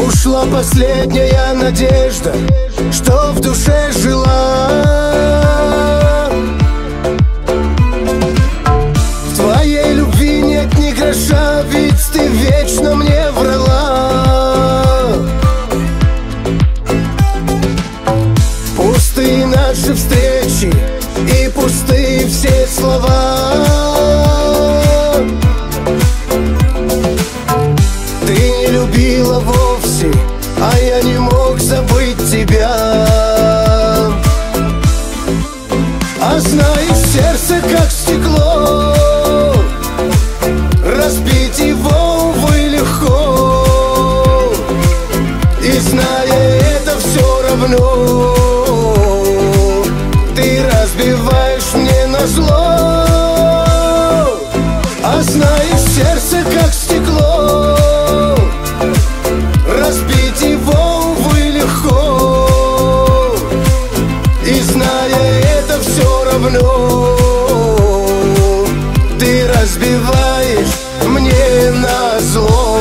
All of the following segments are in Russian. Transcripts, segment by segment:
Ушла последняя надежда, что в душе жила. В твоей любви нет ни гроша, ведь ты вечно мне врала. Пустые наши встречи и пустые все слова. Ты не любила вовсе, а я не мог забыть тебя. А знаешь, сердце как стекло, разбить его, увы, легко. И зная это, все равно ты разбиваешь мне назло. А знаешь, сердце как стекло, разбить его, увы, легко. И зная это, все равно ты разбиваешь мне назло.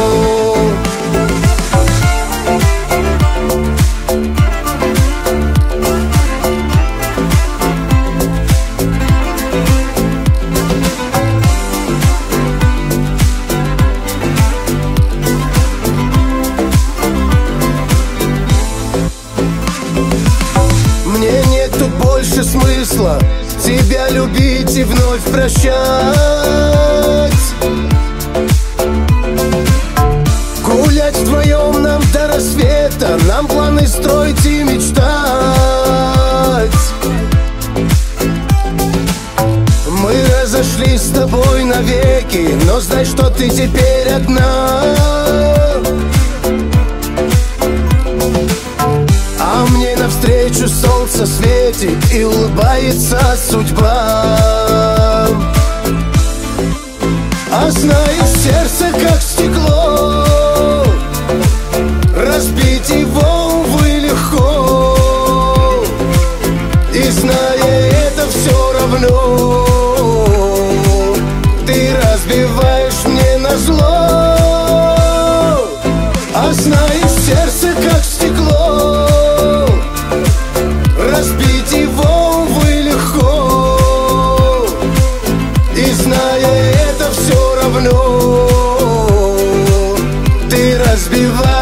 Мне нету больше смысла тебя любить и вновь прощать. Гулять вдвоем нам до рассвета, нам планы строить и мечтать. Мы разошлись с тобой навеки, но знай, что ты теперь одна. А мне навстречу солнце светит и улыбается судьба. А знаешь, сердце как стекло, разбить его, увы, легко. И зная это, все равно ты разбиваешь мне назло. А знаешь, сердце как стекло, разбить его, увы, легко. И зная это, все равно ты разбиваешь